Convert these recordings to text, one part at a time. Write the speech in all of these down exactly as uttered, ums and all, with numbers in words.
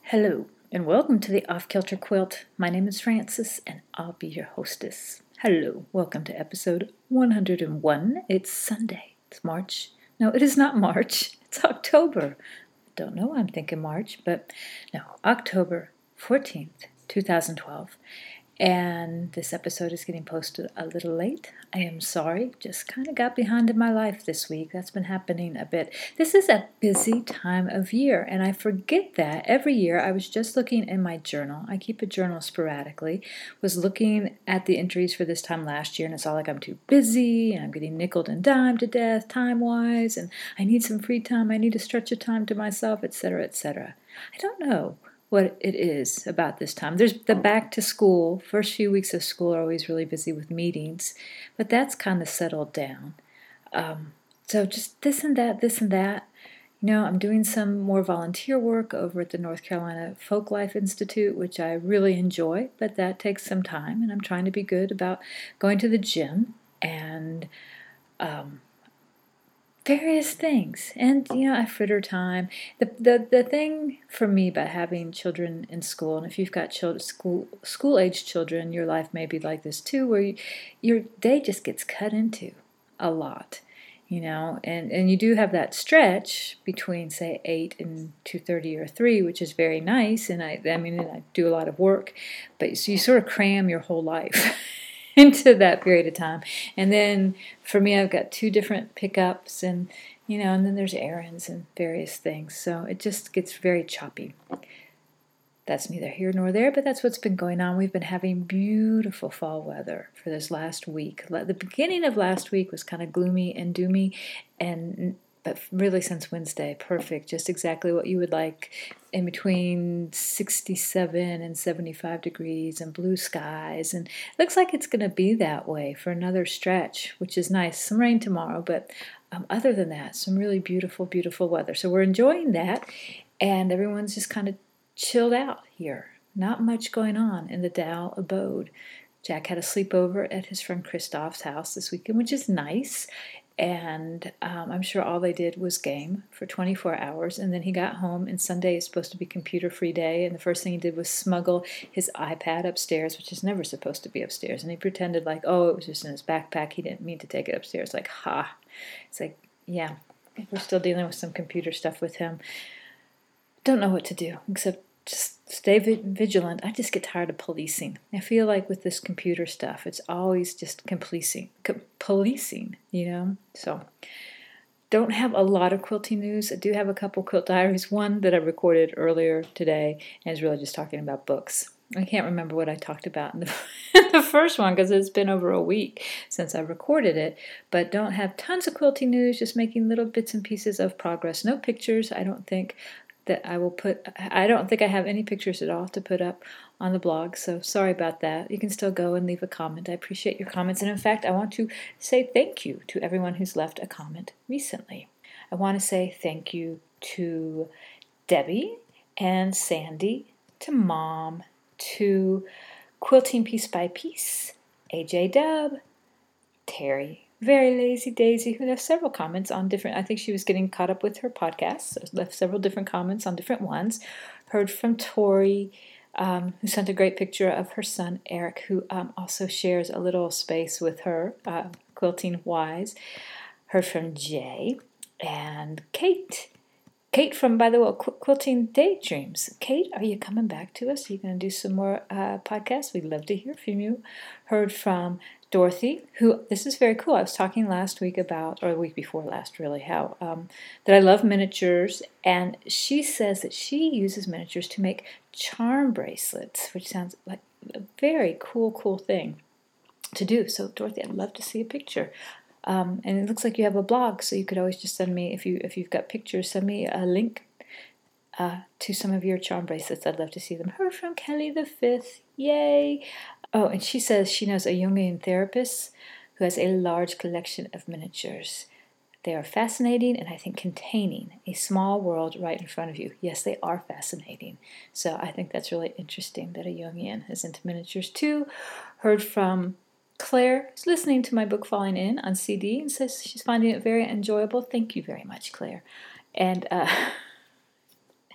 Hello, and welcome to the Off Kilter Quilt. My name is Frances, and I'll be your hostess. Hello, welcome to episode one hundred one. It's Sunday. It's March. No, it is not March. It's October. Don't know, I'm thinking March, but no, October fourteenth, twenty twelve. And this episode is getting posted a little late. I am sorry, just kind of got behind in my life this week. That's been happening a bit. This is a busy time of year, and I forget that every year. I was just looking in my journal. I keep a journal sporadically. Was looking at the entries for this time last year, and it's all like I'm too busy, and I'm getting nickeled and dimed to death time-wise, and I need some free time. I need to stretch a time to myself, et cetera, et cetera. I don't know what it is about this time. There's the back to school. First few weeks of school are always really busy with meetings, but that's kind of settled down. Um, so just this and that, this and that. You know, I'm doing some more volunteer work over at the North Carolina Folklife Institute, which I really enjoy, but that takes some time, and I'm trying to be good about going to the gym and um, various things. And, you know, I fritter time. The, the the thing for me about having children in school, and if you've got children, school school age children, your life may be like this too, where you, your day just gets cut into a lot, you know, and, and you do have that stretch between, say, eight and two thirty or three, which is very nice, and I, I mean, and I do a lot of work, but so you sort of cram your whole life into that period of time. And then for me, I've got two different pickups, and you know, and then there's errands and various things. So it just gets very choppy. That's neither here nor there, but that's what's been going on. We've been having beautiful fall weather for this last week. The beginning of last week was kind of gloomy and doomy, and but really since Wednesday, perfect, just exactly what you would like, in between sixty-seven and seventy-five degrees and blue skies, and it looks like it's going to be that way for another stretch, which is nice. Some rain tomorrow, but um, other than that, some really beautiful, beautiful weather. So we're enjoying that, and everyone's just kind of chilled out here. Not much going on in the Dow abode. Jack had a sleepover at his friend Christoph's house this weekend, which is nice. And um, I'm sure all they did was game for twenty-four hours. And then he got home, and Sunday is supposed to be computer-free day. And the first thing he did was smuggle his iPad upstairs, which is never supposed to be upstairs. And he pretended like, oh, it was just in his backpack. He didn't mean to take it upstairs. Like, ha. It's like, yeah, we're still dealing with some computer stuff with him. Don't know what to do, except just stay vigilant. I just get tired of policing. I feel like with this computer stuff, it's always just policing, policing, you know? So, don't have a lot of quilting news. I do have a couple quilt diaries. One that I recorded earlier today, and is really just talking about books. I can't remember what I talked about in the, in the first one because it's been over a week since I recorded it, but don't have tons of quilting news, just making little bits and pieces of progress. No pictures, I don't think, that I will put. I don't think I have any pictures at all to put up on the blog, so sorry about that. You can still go and leave a comment. I appreciate your comments, and in fact, I want to say thank you to everyone who's left a comment recently. I want to say thank you to Debbie and Sandy, to Mom, to Quilting Piece by Piece, A J Dub, Terry, Very Lazy Daisy, who left several comments on different, I think she was getting caught up with her podcast, so left several different comments on different ones. Heard from Tori, um, who sent a great picture of her son, Eric, who um, also shares a little space with her, uh, quilting-wise. Heard from Jay and Kate. Kate from, by the way, Qu- Quilting Daydreams. Kate, are you coming back to us? Are you going to do some more uh, podcasts? We'd love to hear from you. Heard from Dorothy, who, this is very cool. I was talking last week about, or the week before last, really, how um, that I love miniatures, and she says that she uses miniatures to make charm bracelets, which sounds like a very cool, cool thing to do. So, Dorothy, I'd love to see a picture. Um, and it looks like you have a blog, so you could always just send me, if you if you've got pictures, send me a link uh, to some of your charm bracelets. I'd love to see them. Heard from Kelly the Fifth. Yay! Oh, and she says she knows a Jungian therapist who has a large collection of miniatures. They are fascinating and I think containing a small world right in front of you. Yes, they are fascinating. So I think that's really interesting that a Jungian is into miniatures too. Heard from Claire is listening to my book Falling In on C D and says she's finding it very enjoyable. Thank you very much, Claire. And uh,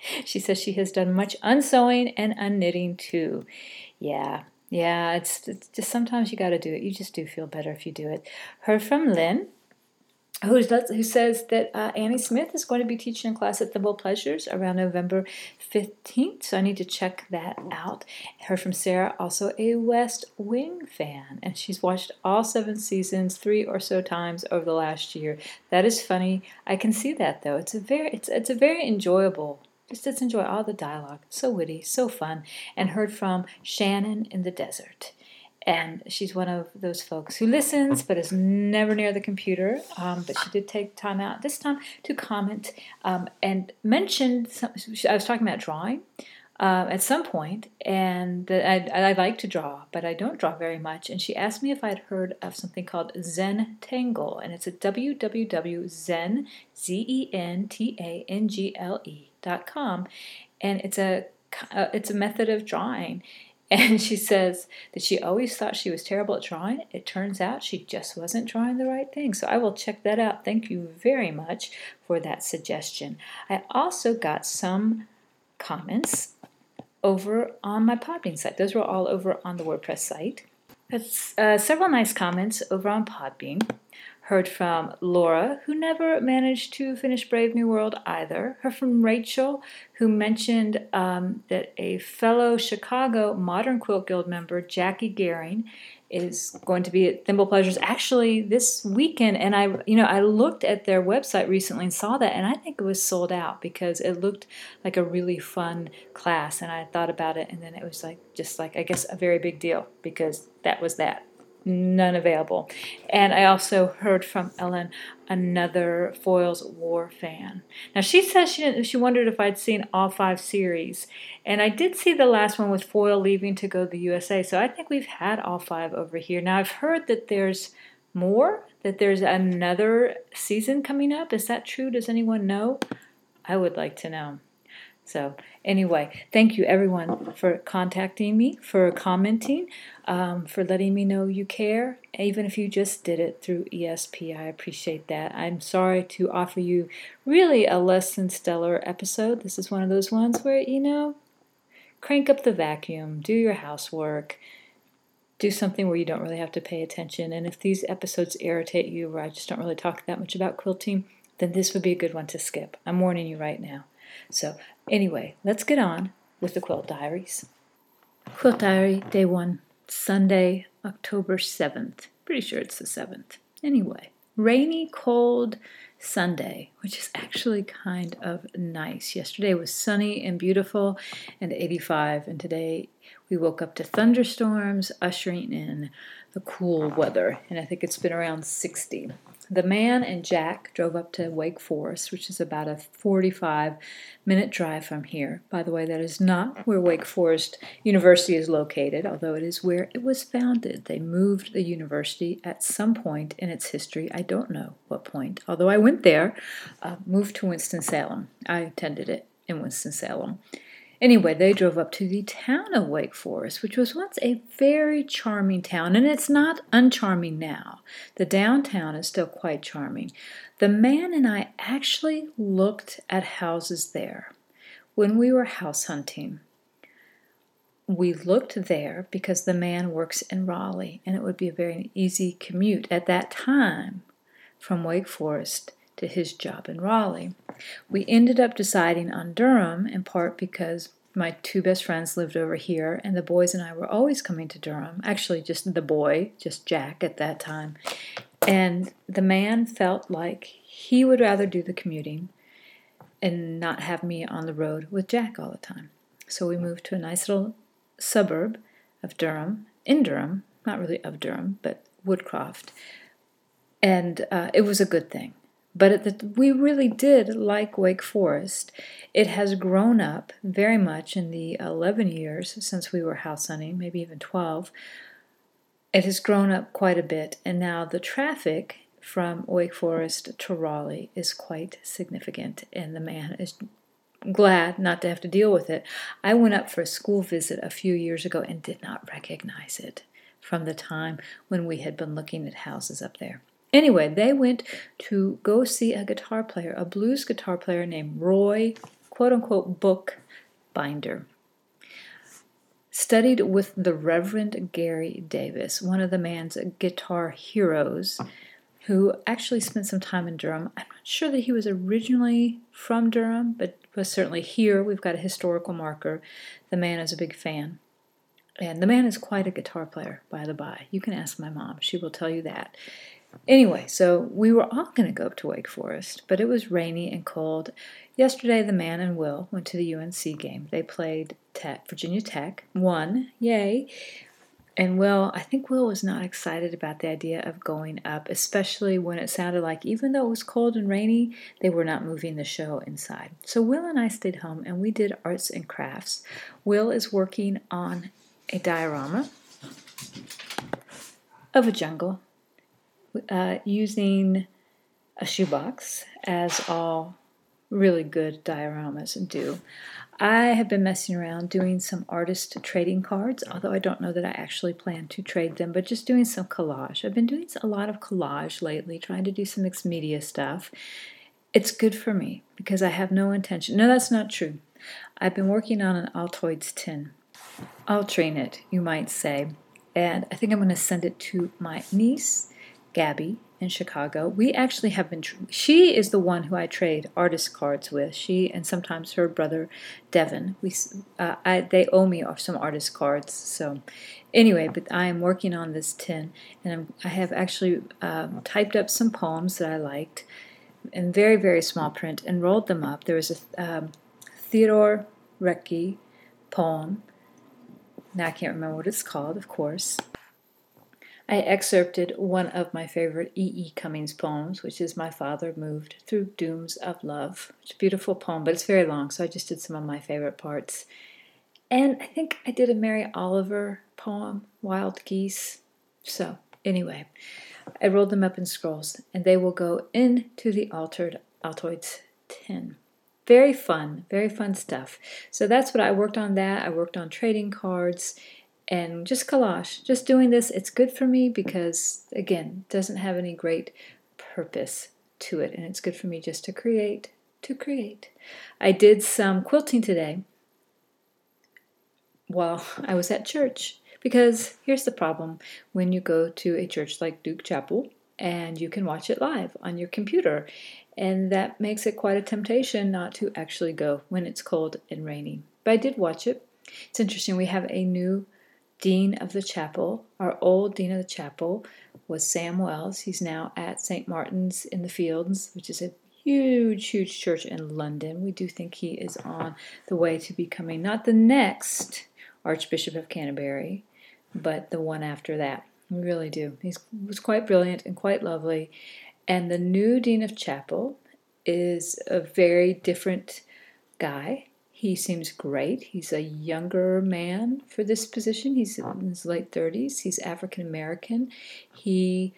She says she has done much unsewing and unknitting too. Yeah, yeah, it's, it's just sometimes you got to do it. You just do feel better if you do it. Heard from Lynn, who, does, who says that uh, Annie Smith is going to be teaching a class at Thimble Pleasures around November fifteenth, so I need to check that out. Heard from Sarah, also a West Wing fan, and she's watched all seven seasons three or so times over the last year. That is funny. I can see that, though. It's a very, it's, it's a very enjoyable. Just let's enjoy all the dialogue. So witty, so fun. And heard from Shannon in the desert. And she's one of those folks who listens but is never near the computer. Um, but she did take time out this time to comment um, and mentioned, some, I was talking about drawing uh, at some point, and that I, I like to draw, but I don't draw very much. And she asked me if I'd heard of something called Zentangle, and it's at w w w dot zen, Z E N T A N G L E dot com, and it's a, uh, it's a method of drawing. And she says that she always thought she was terrible at drawing. It turns out she just wasn't drawing the right thing. So I will check that out. Thank you very much for that suggestion. I also got some comments over on my Podbean site. Those were all over on the WordPress site. That's uh, several nice comments over on Podbean. Heard from Laura, who never managed to finish Brave New World either. Heard from Rachel, who mentioned um, that a fellow Chicago Modern Quilt Guild member, Jackie Gehring, is going to be at Thimble Pleasures actually this weekend. And I, you know, I looked at their website recently and saw that, and I think it was sold out because it looked like a really fun class. And I thought about it, and then it was like just like I guess a very big deal because that was that. None available. And I also heard from Ellen, another Foils War fan. Now she says she didn't, she wondered if I'd seen all five series, and I did see the last one with Foil leaving to go to the U S A. So I think we've had all five over here. Now I've heard that there's more, that there's another season coming up. Is that true? Does anyone know? I would like to know. So anyway, thank you everyone for contacting me, for commenting, um, for letting me know you care, even if you just did it through E S P. I appreciate that. I'm sorry to offer you really a less than stellar episode. This is one of those ones where, you know, crank up the vacuum, do your housework, do something where you don't really have to pay attention. And if these episodes irritate you, where I just don't really talk that much about quilting, then this would be a good one to skip. I'm warning you right now. So anyway, let's get on with the Quilt Diaries. Quilt Diary, Day one, Sunday, October seventh. Pretty sure it's the seventh. Anyway, rainy, cold Sunday, which is actually kind of nice. Yesterday was sunny and beautiful and eighty-five, and today we woke up to thunderstorms ushering in the cool weather, and I think it's been around sixty. The man and Jack drove up to Wake Forest, which is about a forty-five minute drive from here. By the way, that is not where Wake Forest University is located, although it is where it was founded. They moved the university at some point in its history. I don't know what point, although I went there, uh, moved to Winston-Salem. I attended it in Winston-Salem. Anyway, they drove up to the town of Wake Forest, which was once a very charming town, and it's not uncharming now. The downtown is still quite charming. The man and I actually looked at houses there when we were house hunting. We looked there because the man works in Raleigh, and it would be a very easy commute at that time from Wake Forest to his job in Raleigh. We ended up deciding on Durham, in part because my two best friends lived over here, and the boys and I were always coming to Durham. Actually, just the boy, just Jack at that time. And the man felt like he would rather do the commuting and not have me on the road with Jack all the time. So we moved to a nice little suburb of Durham, in Durham, not really of Durham, but Woodcroft. And uh, it was a good thing. But at the, we really did like Wake Forest. It has grown up very much in the eleven years since we were house hunting, maybe even twelve. It has grown up quite a bit, and now the traffic from Wake Forest to Raleigh is quite significant, and the man is glad not to have to deal with it. I went up for a school visit a few years ago and did not recognize it from the time when we had been looking at houses up there. Anyway, they went to go see a guitar player, a blues guitar player named Roy quote-unquote book binder. Studied with the Reverend Gary Davis, one of the man's guitar heroes, who actually spent some time in Durham. I'm not sure that he was originally from Durham, but was certainly here. We've got a historical marker. The man is a big fan. And the man is quite a guitar player, by the by. You can ask my mom. She will tell you that. Anyway, so we were all going to go up to Wake Forest, but it was rainy and cold. Yesterday, the man and Will went to the U N C game. They played Tech, Virginia Tech, won, yay. And Will, I think Will was not excited about the idea of going up, especially when it sounded like even though it was cold and rainy, they were not moving the show inside. So Will and I stayed home and we did arts and crafts. Will is working on a diorama of a jungle uh, using a shoebox, as all really good dioramas do. I have been messing around doing some artist trading cards, although I don't know that I actually plan to trade them, but just doing some collage. I've been doing a lot of collage lately, trying to do some mixed media stuff. It's good for me because I have no intention. No, that's not true. I've been working on an Altoids tin. Altering it, you might say, and I think I'm going to send it to my niece, Gabby, in Chicago. We actually have been, tr- she is the one who I trade artist cards with. She and sometimes her brother, Devin. We, uh, I, they owe me some artist cards. So anyway, but I am working on this tin, and I'm, I have actually um, typed up some poems that I liked in very, very small print and rolled them up. There was a um, Theodore Rettke poem. Now I can't remember what it's called, of course. I excerpted one of my favorite E E. Cummings poems, which is My Father Moved Through Dooms of Love. It's a beautiful poem, but it's very long, so I just did some of my favorite parts. And I think I did a Mary Oliver poem, Wild Geese. So, anyway, I rolled them up in scrolls, and they will go into the altered Altoids tin. Very fun, very fun stuff. So that's what I worked on that. I worked on trading cards and just collage. Just doing this, it's good for me because, again, it doesn't have any great purpose to it. And it's good for me just to create, to create. I did some quilting today while I was at church. Because here's the problem. When you go to a church like Duke Chapel, and you can watch it live on your computer, and that makes it quite a temptation not to actually go when it's cold and rainy. But I did watch it. It's interesting. We have a new dean of the chapel. Our old dean of the chapel was Sam Wells. He's now at Saint Martin's in the Fields, which is a huge, huge church in London. We do think he is on the way to becoming not the next Archbishop of Canterbury, but the one after that. We really do. He was quite brilliant and quite lovely. And the new dean of chapel is a very different guy. He seems great. He's a younger man for this position. He's in his late thirties. He's African American. He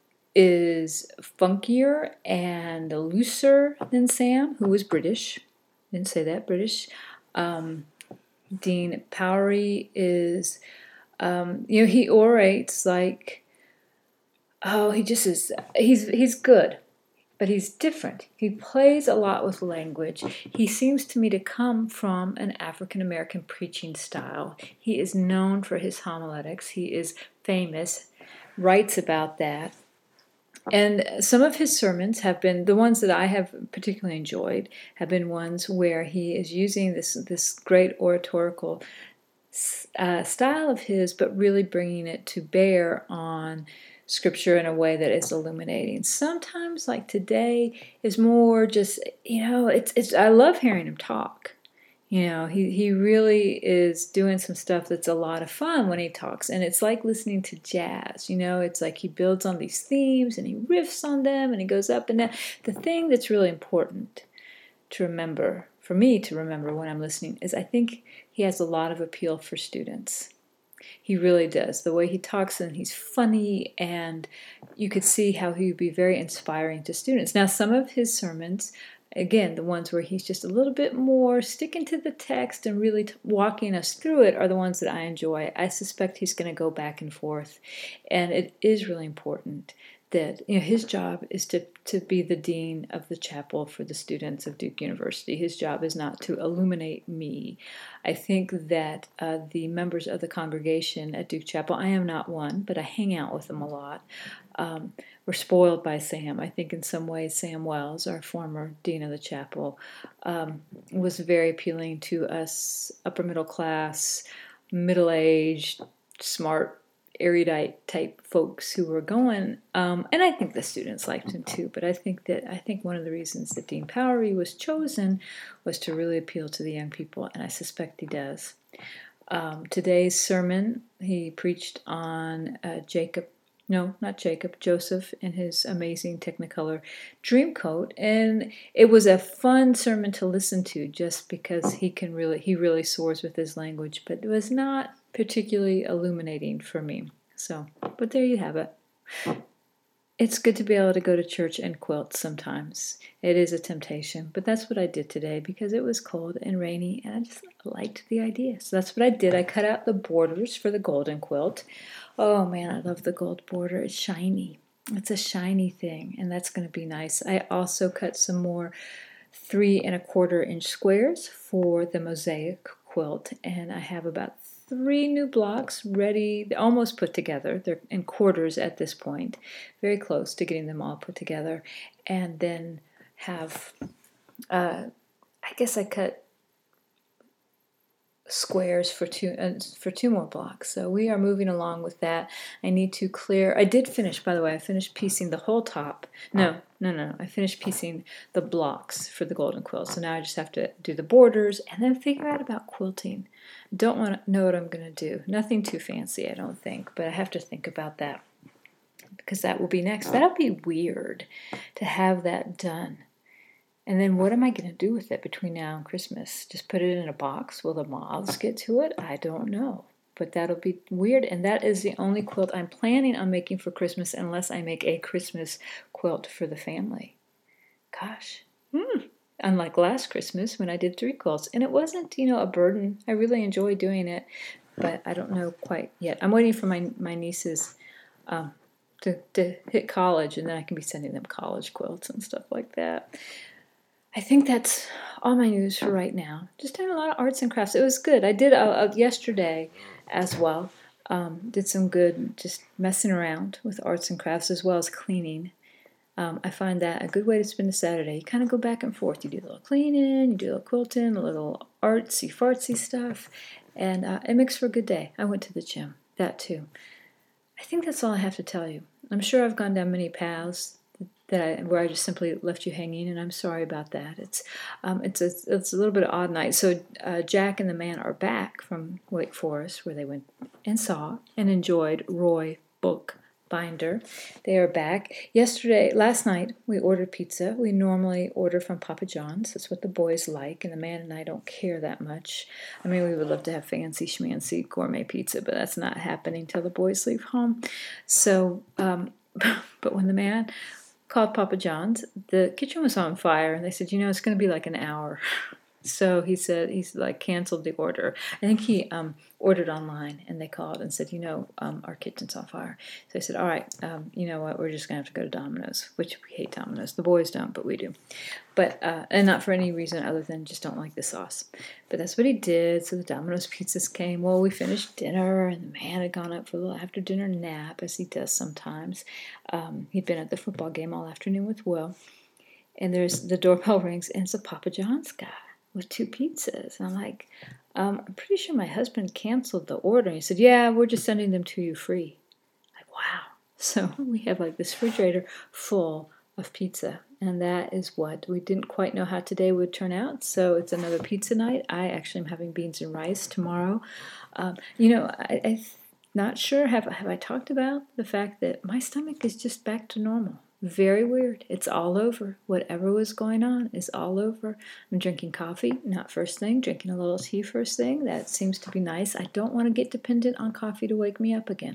is funkier and looser than Sam, who was British. Didn't say that, British. Um, Dean Powery is, um, you know, he orates like, oh, he just is, he's, he's good. But he's different. He plays a lot with language. He seems to me to come from an African-American preaching style. He is known for his homiletics. He is famous, writes about that. And some of his sermons have been, the ones that I have particularly enjoyed, have been ones where he is using this, this great oratorical uh, style of his, but really bringing it to bear on Scripture in a way that is illuminating. Sometimes, like today, is more just, you know, it's it's. I love hearing him talk. You know, he, he really is doing some stuff that's a lot of fun when he talks. And it's like listening to jazz. You know, it's like he builds on these themes and he riffs on them and he goes up and down. The thing that's really important to remember, for me to remember when I'm listening, is I think he has a lot of appeal for students. He really does. The way he talks, and he's funny, and you could see how he would be very inspiring to students. Now, some of his sermons, again, the ones where he's just a little bit more sticking to the text and really t- walking us through it, are the ones that I enjoy. I suspect he's going to go back and forth, and it is really important that you know his job is to to be the dean of the chapel for the students of Duke University. His job is not to illuminate me. I think that uh, the members of the congregation at Duke Chapel, I am not one, but I hang out with them a lot. Um, we're spoiled by Sam. I think in some ways Sam Wells, our former dean of the chapel, um, was very appealing to us upper middle class, middle-aged, smart, erudite type folks who were going, um, and I think the students liked him too. But I think that I think one of the reasons that Dean Powery was chosen was to really appeal to the young people, and I suspect he does. Um, today's sermon, he preached on uh, Jacob. No, not Jacob, Joseph in his amazing Technicolor Dreamcoat, and it was a fun sermon to listen to, just because he can really he really soars with his language, but it was not particularly illuminating for me. So, but there you have it. It's good to be able to go to church and quilt sometimes. It is a temptation, but that's what I did today because it was cold and rainy, and I just liked the idea. So that's what I did. I cut out the borders for the golden quilt. Oh man, I love the gold border. It's shiny. It's a shiny thing, and that's going to be nice. I also cut some more three and a quarter inch squares for the mosaic quilt, and I have about three new blocks ready, almost put together. They're in quarters at this point, very close to getting them all put together, and then have, uh, I guess I cut squares for two uh, for two more blocks. So we are moving along with that. I need to clear. I did finish, by the way. I finished piecing the whole top. No, no, no. I finished piecing the blocks for the golden quilt. So now I just have to do the borders and then figure out about quilting. Don't want to know what I'm going to do. Nothing too fancy, I don't think, but I have to think about that because that will be next. That'll be weird to have that done. And then what am I going to do with it between now and Christmas? Just put it in a box? Will the moths get to it? I don't know. But that'll be weird. And that is the only quilt I'm planning on making for Christmas unless I make a Christmas quilt for the family. Gosh. Hmm. Unlike last Christmas when I did three quilts. And it wasn't, you know, a burden. I really enjoyed doing it. But I don't know quite yet. I'm waiting for my, my nieces um, to, to hit college. And then I can be sending them college quilts and stuff like that. I think that's all my news for right now. Just doing a lot of arts and crafts. It was good. I did uh, uh, yesterday as well. Um, did some good just messing around with arts and crafts as well as cleaning. Um, I find that a good way to spend a Saturday. You kind of go back and forth. You do a little cleaning, you do a little quilting, a little artsy fartsy stuff, and uh, it makes for a good day. I went to the gym. That too. I think that's all I have to tell you. I'm sure I've gone down many paths that I, where I just simply left you hanging, and I'm sorry about that. It's um, it's, a, it's a little bit of odd night. So uh, Jack and the man are back from Wake Forest, where they went and saw and enjoyed Roy Bookbinder. They are back. Yesterday, last night, we ordered pizza. We normally order from Papa John's. That's what the boys like, and the man and I don't care that much. I mean, we would love to have fancy schmancy gourmet pizza, but that's not happening till the boys leave home. So, um, but when the man called Papa John's, the kitchen was on fire, and they said, you know, it's going to be like an hour. So he said, he's like canceled the order. I think he um, ordered online, and they called and said, you know, um, our kitchen's on fire. So I said, all right, um, you know what, we're just going to have to go to Domino's, which we hate Domino's. The boys don't, but we do. But, uh, and not for any reason other than just don't like the sauce. But that's what he did. So the Domino's pizzas came. Well, we finished dinner, and the man had gone up for a little after-dinner nap, as he does sometimes. Um, he'd been at the football game all afternoon with Will. And there's the doorbell rings, and it's a Papa John's guy with two pizzas. And I'm like, um, I'm pretty sure my husband canceled the order. And he said, yeah, we're just sending them to you free. Like, wow. So we have like this refrigerator full of pizza. And that is what we didn't quite know how today would turn out. So it's another pizza night. I actually am having beans and rice tomorrow. Um, you know, I, I'm not sure, have, have I talked about the fact that my stomach is just back to normal? Very weird. It's all over. Whatever was going on is all over. I'm drinking coffee, not first thing, drinking a little tea first thing. That seems to be nice. I don't want to get dependent on coffee to wake me up again.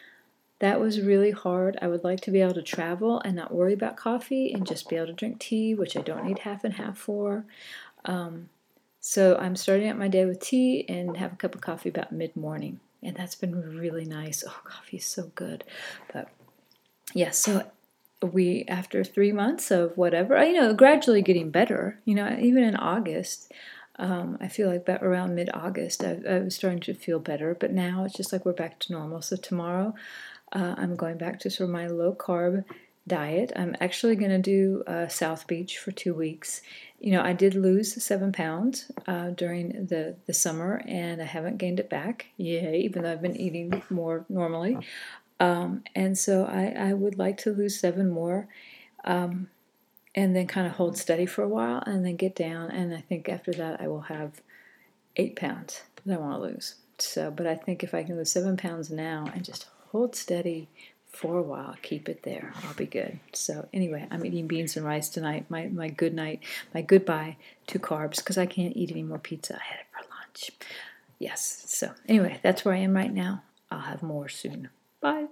That was really hard. I would like to be able to travel and not worry about coffee and just be able to drink tea, which I don't need half and half for. Um, so I'm starting out my day with tea and have a cup of coffee about mid-morning. And that's been really nice. Oh, coffee is so good. But yeah, so we, after three months of whatever, you know, gradually getting better, you know, even in August, um, I feel like about around mid-August, I, I was starting to feel better, but now it's just like we're back to normal. So tomorrow, uh, I'm going back to sort of my low-carb diet. I'm actually going to do uh, South Beach for two weeks. You know, I did lose seven pounds uh, during the, the summer, and I haven't gained it back. Yay, even though I've been eating more normally. Um, and so I, I would like to lose seven more. Um, and then kind of hold steady for a while and then get down. And I think after that I will have eight pounds that I want to lose. So, but I think if I can lose seven pounds now and just hold steady for a while, keep it there, I'll be good. So anyway, I'm eating beans and rice tonight. My, my good night, my goodbye to carbs, because I can't eat any more pizza. I had it for lunch. Yes. So anyway, that's where I am right now. I'll have more soon. Bye.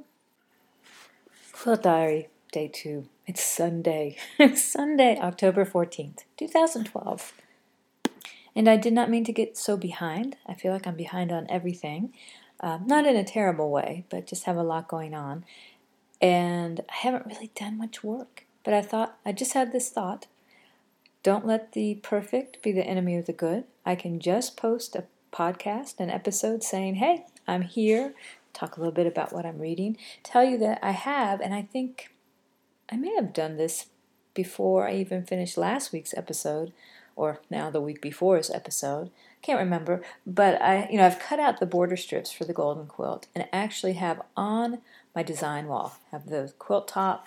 Quilt Diary, day two. It's Sunday. It's Sunday, October fourteenth, twenty twelve. And I did not mean to get so behind. I feel like I'm behind on everything. Um, not in a terrible way, but just have a lot going on. And I haven't really done much work. But I thought, I just had this thought. Don't let the perfect be the enemy of the good. I can just post a podcast, an episode saying, hey, I'm here. Talk a little bit about what I'm reading. Tell you that I have, and I think I may have done this before I even finished last week's episode, or now the week before's episode. Can't remember, but I, you know, I've cut out the border strips for the golden quilt, and actually have on my design wall, have the quilt top,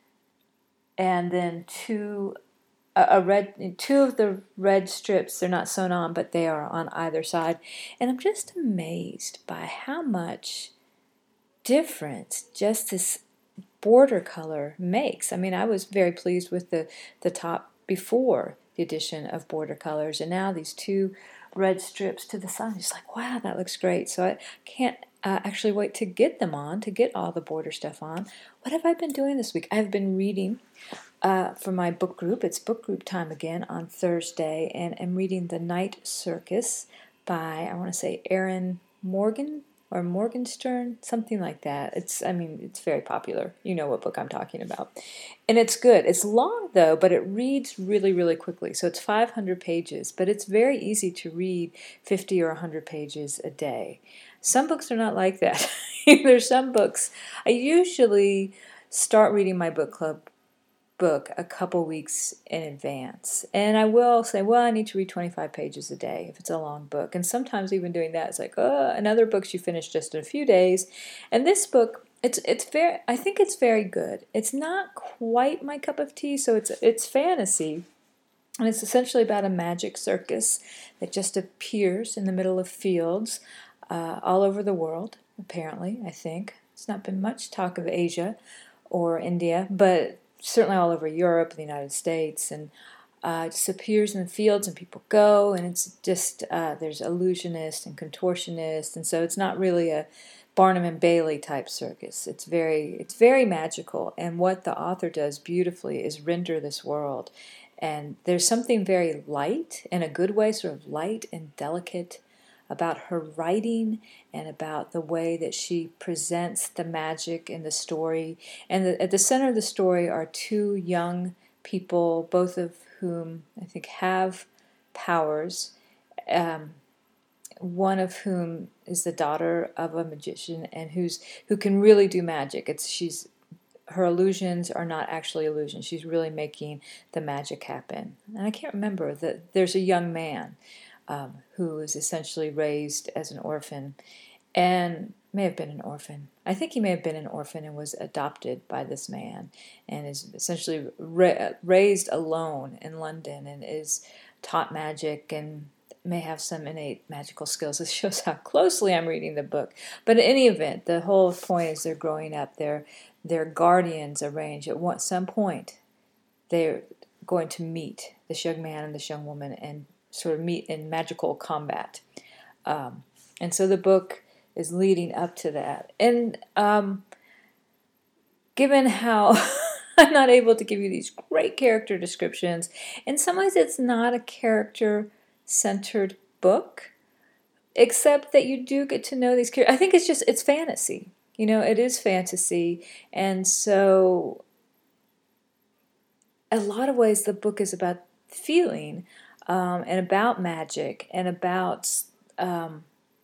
and then two, a, a red, two of the red strips. They're not sewn on, but they are on either side, and I'm just amazed by how much difference just this border color makes. I mean, I was very pleased with the, the top before the addition of border colors, and now these two red strips to the side, just like, wow, that looks great. So I can't uh, actually wait to get them on, to get all the border stuff on. What have I been doing this week? I've been reading uh, for my book group. It's book group time again on Thursday, and I'm reading The Night Circus by, I want to say, Erin Morgan, or Morgenstern, something like that. It's, I mean, it's very popular. You know what book I'm talking about. And it's good. It's long, though, but it reads really, really quickly. So it's five hundred pages, but it's very easy to read fifty or one hundred pages a day. Some books are not like that. There's some books. I usually start reading my book club book a couple weeks in advance, and I will say, well, I need to read twenty-five pages a day if it's a long book. And sometimes even doing that is like, oh, another books you finish just in a few days. And this book, it's it's very, I think it's very good. It's not quite my cup of tea, so it's it's fantasy, and it's essentially about a magic circus that just appears in the middle of fields uh, all over the world. Apparently, I think it's not been much talk of Asia or India, but certainly all over Europe, the United States, and uh, it just appears in the fields, and people go, and it's just, uh, there's illusionists and contortionists, and so it's not really a Barnum and Bailey type circus. It's very, it's very magical, and what the author does beautifully is render this world, and there's something very light, in a good way, sort of light and delicate, about her writing and about the way that she presents the magic in the story. And the, at the center of the story are two young people, both of whom I think have powers, um, one of whom is the daughter of a magician and who's who can really do magic. It's she's her illusions are not actually illusions. She's really making the magic happen. And I can't remember that there's a young man Um, who was essentially raised as an orphan, and may have been an orphan. I think he may have been an orphan and was adopted by this man, and is essentially ra- raised alone in London, and is taught magic and may have some innate magical skills. This shows how closely I'm reading the book. But in any event, the whole point is they're growing up. Their their guardians arrange at one, some point they're going to meet this young man and this young woman and sort of meet in magical combat. Um, and so the book is leading up to that. And um, given how I'm not able to give you these great character descriptions, in some ways it's not a character-centered book, except that you do get to know these characters. I think it's just, it's fantasy. You know, it is fantasy. And so a lot of ways the book is about feeling um, and about magic and about um,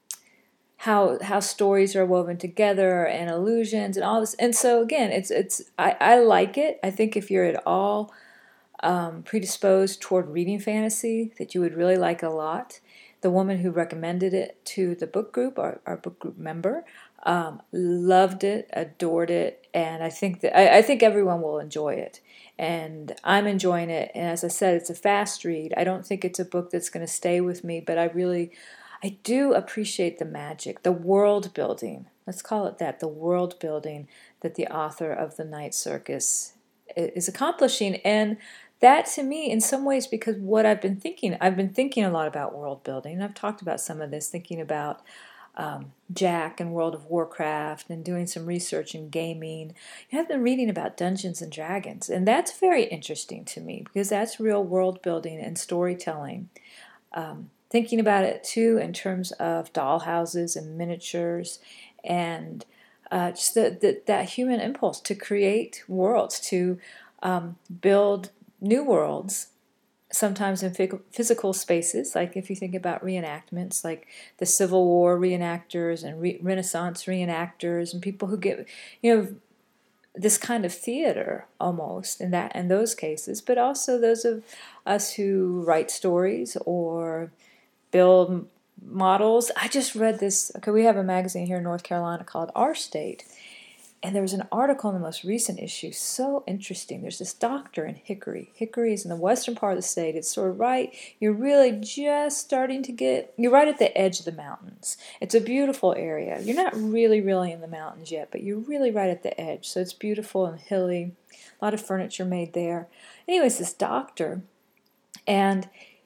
how how stories are woven together and illusions and all this. And so again, it's it's I, I like it. I think if you're at all um, predisposed toward reading fantasy, that you would really like a lot. The woman who recommended it to the book group, our, our book group member, um, loved it, adored it, and I think that I, I think everyone will enjoy it. And I'm enjoying it. And as I said, it's a fast read. I don't think it's a book that's going to stay with me, but I really, I do appreciate the magic, the world building. Let's call it that, the world building that the author of The Night Circus is accomplishing. And that to me, in some ways, because what I've been thinking, I've been thinking a lot about world building. And I've talked about some of this, thinking about um, Jack and World of Warcraft and doing some research in gaming. You know, I've been reading about Dungeons and Dragons, and that's very interesting to me because that's real world building and storytelling. Um, thinking about it too in terms of dollhouses and miniatures and uh, just the, the, that human impulse to create worlds, to um, build new worlds, sometimes in physical spaces, like if you think about reenactments, like the Civil War reenactors and re- Renaissance reenactors and people who get, you know, this kind of theater almost in that in those cases, but also those of us who write stories or build models. I just read this. Okay, we have a magazine here in North Carolina called Our State, and there was an article in the most recent issue, so interesting. There's this doctor in Hickory. Hickory is in the western part of the state. It's sort of right, you're really just starting to get, you're right at the edge of the mountains. It's a beautiful area. You're not really, really in the mountains yet, but you're really right at the edge. So it's beautiful and hilly. A lot of furniture made there. Anyways, this doctor, and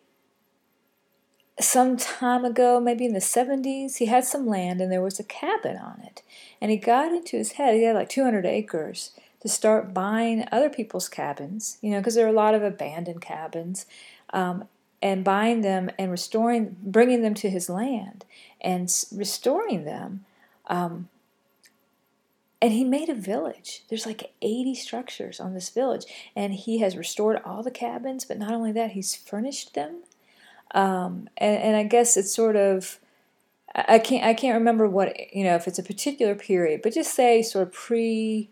some time ago, maybe in the seventies, he had some land and there was a cabin on it. And he got into his head, he had like two hundred acres, to start buying other people's cabins, you know, because there are a lot of abandoned cabins, um, and buying them and restoring, bringing them to his land and restoring them. Um, and he made a village. There's like eighty structures on this village. And he has restored all the cabins, but not only that, he's furnished them. Um, and, and I guess it's sort of, I can't I can't remember what, you know, if it's a particular period, but just say sort of pre,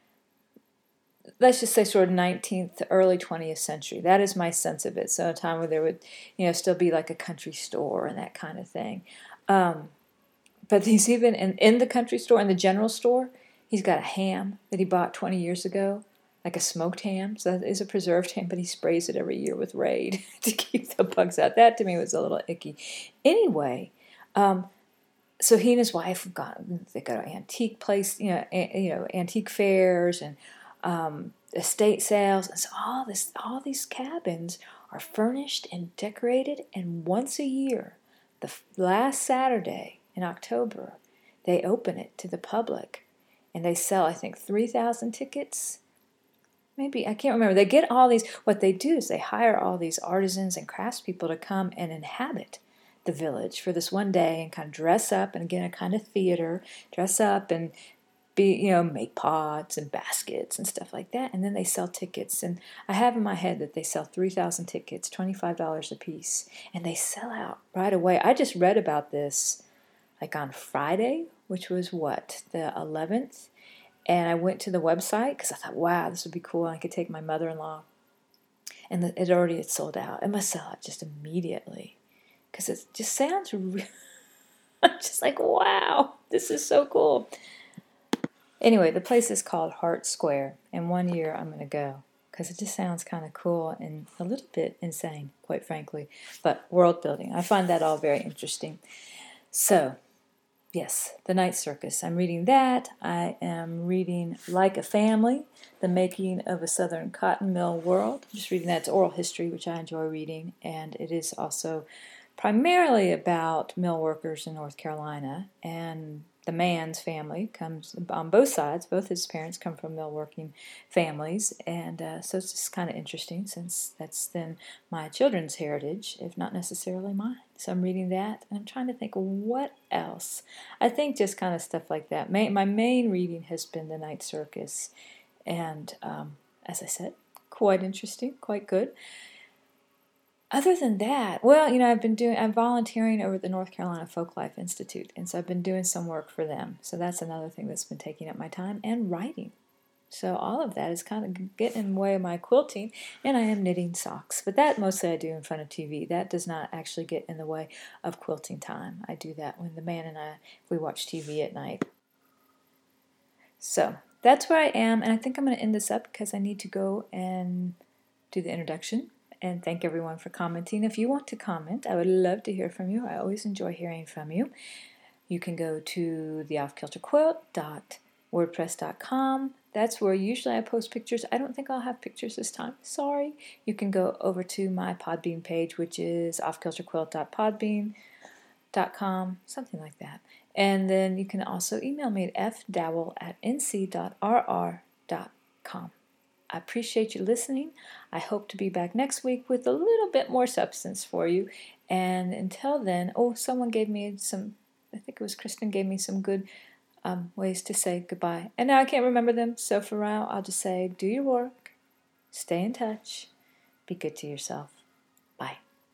let's just say sort of nineteenth, early twentieth century. That is my sense of it. So a time where there would, you know, still be like a country store and that kind of thing. Um, but he's even in, in the country store, in the general store, he's got a ham that he bought twenty years ago, like a smoked ham. So that is a preserved ham, but he sprays it every year with Raid to keep the bugs out. That to me was a little icky. Anyway, um, so he and his wife have gone, they go to antique place, you know, a, you know, antique fairs and um, estate sales. And so all this, all these cabins are furnished and decorated. And once a year, the last Saturday in October, they open it to the public, and they sell, I think, three thousand tickets. Maybe, I can't remember. They get all these, what they do is they hire all these artisans and craftspeople to come and inhabit the village for this one day and kind of dress up, and again, a kind of theater, dress up and be, you know, make pots and baskets and stuff like that. And then they sell tickets. And I have in my head that they sell three thousand tickets, twenty-five dollars a piece. And they sell out right away. I just read about this like on Friday, which was what, the eleventh? And I went to the website because I thought, wow, this would be cool. I could take my mother-in-law. And it already had sold out. It must sell out just immediately because it just sounds real. I'm just like, wow, this is so cool. Anyway, the place is called Hart Square, and one year I'm going to go because it just sounds kind of cool and a little bit insane, quite frankly. But world building, I find that all very interesting. So, yes, The Night Circus. I'm reading that. I am reading Like a Family, The Making of a Southern Cotton Mill World. I'm just reading that. It's oral history, which I enjoy reading, and it is also primarily about mill workers in North Carolina. And the man's family comes on both sides. Both his parents come from mill working families, and uh, so it's just kind of interesting since that's then my children's heritage, if not necessarily mine. So I'm reading that, and I'm trying to think what else. I think just kind of stuff like that. My, my main reading has been The Night Circus, and um, as I said, quite interesting, quite good. Other than that, well, you know, I've been doing, I'm volunteering over at the North Carolina Folklife Institute, and so I've been doing some work for them. So that's another thing that's been taking up my time, and writing. So all of that is kind of getting in the way of my quilting, and I am knitting socks. But that mostly I do in front of T V. That does not actually get in the way of quilting time. I do that when the man and I, we watch T V at night. So that's where I am, and I think I'm going to end this up because I need to go and do the introduction. And thank everyone for commenting. If you want to comment, I would love to hear from you. I always enjoy hearing from you. You can go to the off kilter quilt dot wordpress dot com. That's where usually I post pictures. I don't think I'll have pictures this time. Sorry. You can go over to my Podbean page, which is off kilter quilt dot podbean dot com, something like that. And then you can also email me at f dowell at n c dot r r dot com. I appreciate you listening. I hope to be back next week with a little bit more substance for you. And until then, oh, someone gave me some, I think it was Kristen, gave me some good um, ways to say goodbye. And now I can't remember them. So for now, I'll just say, do your work, stay in touch, be good to yourself. Bye.